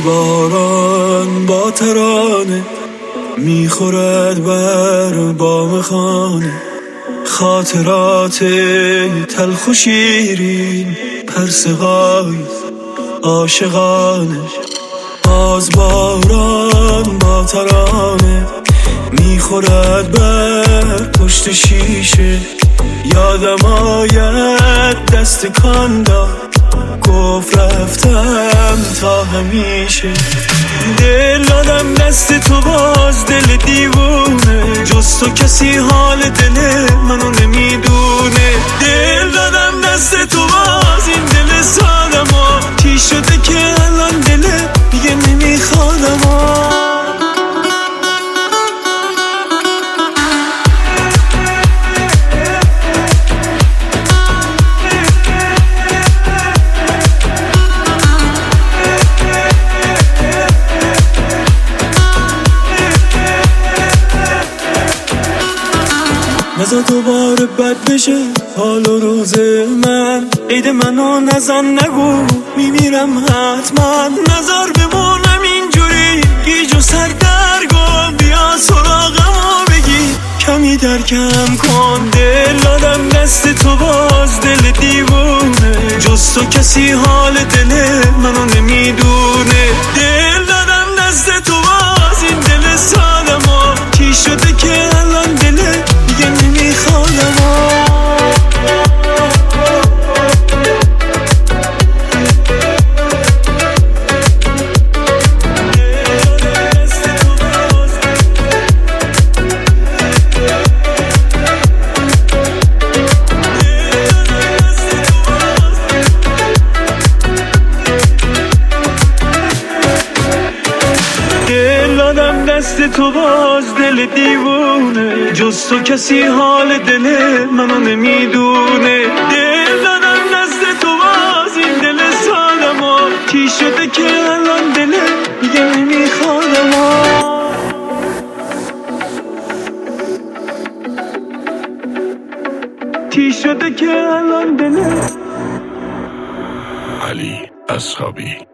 باران با ترانه میخورد بر بام خانه، خاطرات تلخ و شیرین، پرسه‌های عاشقانه. باز باران با ترانه میخورد بر پشت شیشه، یادم آید دست کاندا گفت رفتم تا همیشه. دل دادم دست تو باز دل دیوونه، جز تو کسی حال دل منو نمیدونه. دل دادم دست تو باز این دل سادم و چی شده که الان دل دیگه نمیخوادم. نزا دوباره بد بشه حال و روز من، عید منو نزن نگو میمیرم حتما. نزار بمونم اینجوری گیج و سردرگم، بیا سراغمو بگی کمی درکم کن. دل دادم دست تو باز دل دیوونه، جز تو کسی حال دل منو نمیدونه. دل دادم دست تو باز این دل سادم و چی شده که الان دل دیگه نمیخوادم. دست تو باز دل دیوونه، جز تو کسی حال دل منو نمیدونه. دل دادم دست تو باز این دل سادم و چی شده که الان دل دیگه نمیخوادم. چی شده که الان دل. علی اصحابی.